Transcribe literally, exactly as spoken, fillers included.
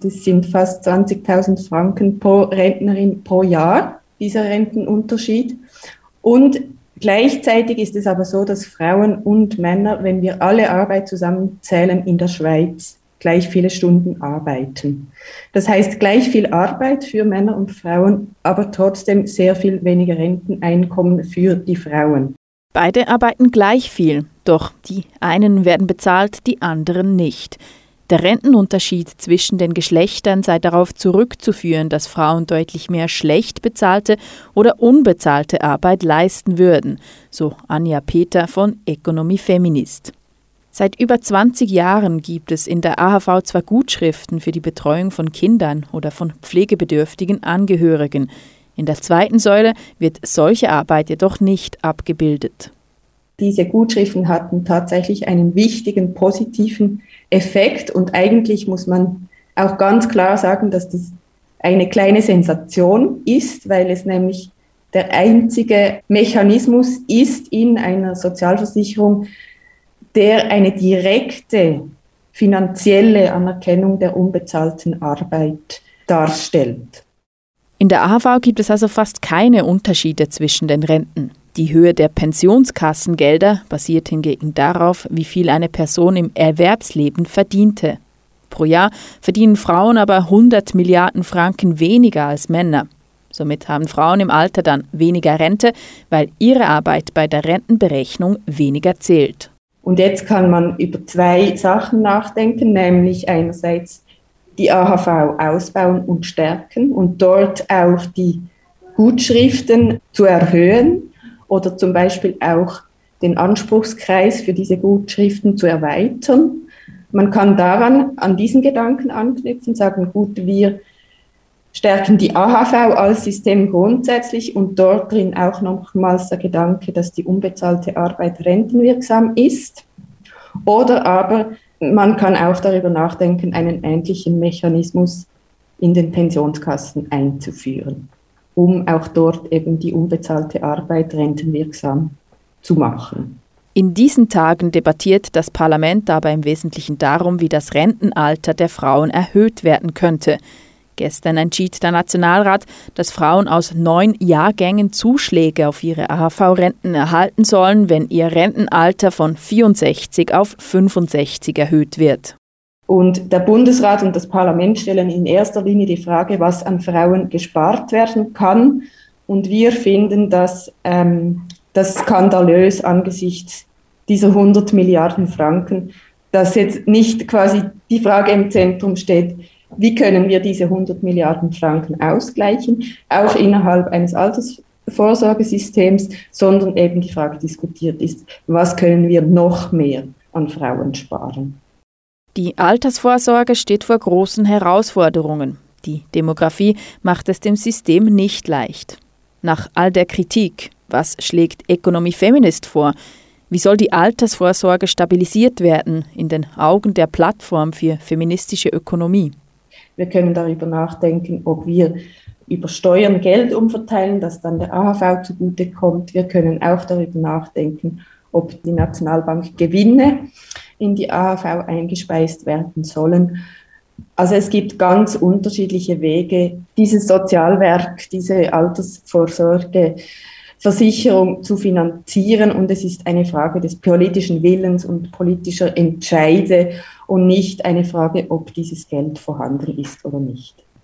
Das sind fast zwanzigtausend Franken pro Rentnerin pro Jahr, dieser Rentenunterschied. Und gleichzeitig ist es aber so, dass Frauen und Männer, wenn wir alle Arbeit zusammenzählen, in der Schweiz gleich viele Stunden arbeiten. Das heißt, gleich viel Arbeit für Männer und Frauen, aber trotzdem sehr viel weniger Renteneinkommen für die Frauen. Beide arbeiten gleich viel, doch die einen werden bezahlt, die anderen nicht. Der Rentenunterschied zwischen den Geschlechtern sei darauf zurückzuführen, dass Frauen deutlich mehr schlecht bezahlte oder unbezahlte Arbeit leisten würden, so Anja Peter von Economy Feminist. Seit über zwanzig Jahren gibt es in der A H V zwar Gutschriften für die Betreuung von Kindern oder von pflegebedürftigen Angehörigen. In der zweiten Säule wird solche Arbeit jedoch nicht abgebildet. Diese Gutschriften hatten tatsächlich einen wichtigen positiven Effekt und eigentlich muss man auch ganz klar sagen, dass das eine kleine Sensation ist, weil es nämlich der einzige Mechanismus ist in einer Sozialversicherung, der eine direkte finanzielle Anerkennung der unbezahlten Arbeit darstellt. In der A H V gibt es also fast keine Unterschiede zwischen den Renten. Die Höhe der Pensionskassengelder basiert hingegen darauf, wie viel eine Person im Erwerbsleben verdiente. Pro Jahr verdienen Frauen aber hundert Milliarden Franken weniger als Männer. Somit haben Frauen im Alter dann weniger Rente, weil ihre Arbeit bei der Rentenberechnung weniger zählt. Und jetzt kann man über zwei Sachen nachdenken, nämlich einerseits die A H V ausbauen und stärken und dort auch die Gutschriften zu erhöhen oder zum Beispiel auch den Anspruchskreis für diese Gutschriften zu erweitern. Man kann daran, an diesen Gedanken anknüpfen, sagen, gut, wir stärken die A H V als System grundsätzlich und dort drin auch nochmals der Gedanke, dass die unbezahlte Arbeit rentenwirksam ist. Oder aber man kann auch darüber nachdenken, einen ähnlichen Mechanismus in den Pensionskassen einzuführen, um auch dort eben die unbezahlte Arbeit rentenwirksam zu machen. In diesen Tagen debattiert das Parlament aber im Wesentlichen darum, wie das Rentenalter der Frauen erhöht werden könnte. Gestern entschied der Nationalrat, dass Frauen aus neun Jahrgängen Zuschläge auf ihre A H V-Renten erhalten sollen, wenn ihr Rentenalter von vierundsechzig auf fünfundsechzig erhöht wird. Und der Bundesrat und das Parlament stellen in erster Linie die Frage, was an Frauen gespart werden kann. Und wir finden das, ähm, das skandalös angesichts dieser hundert Milliarden Franken, dass jetzt nicht quasi die Frage im Zentrum steht, wie können wir diese hundert Milliarden Franken ausgleichen, auch innerhalb eines Altersvorsorgesystems, sondern eben die Frage diskutiert ist, was können wir noch mehr an Frauen sparen. Die Altersvorsorge steht vor großen Herausforderungen. Die Demografie macht es dem System nicht leicht. Nach all der Kritik, was schlägt Economy Feminist vor? Wie soll die Altersvorsorge stabilisiert werden in den Augen der Plattform für feministische Ökonomie? Wir können darüber nachdenken, ob wir über Steuern Geld umverteilen, das dann der A H V zugutekommt. Wir können auch darüber nachdenken, ob die Nationalbank Gewinne in die A H V eingespeist werden sollen. Also es gibt ganz unterschiedliche Wege, dieses Sozialwerk, diese Altersvorsorgeversicherung zu finanzieren. Und es ist eine Frage des politischen Willens und politischer Entscheide und nicht eine Frage, ob dieses Geld vorhanden ist oder nicht.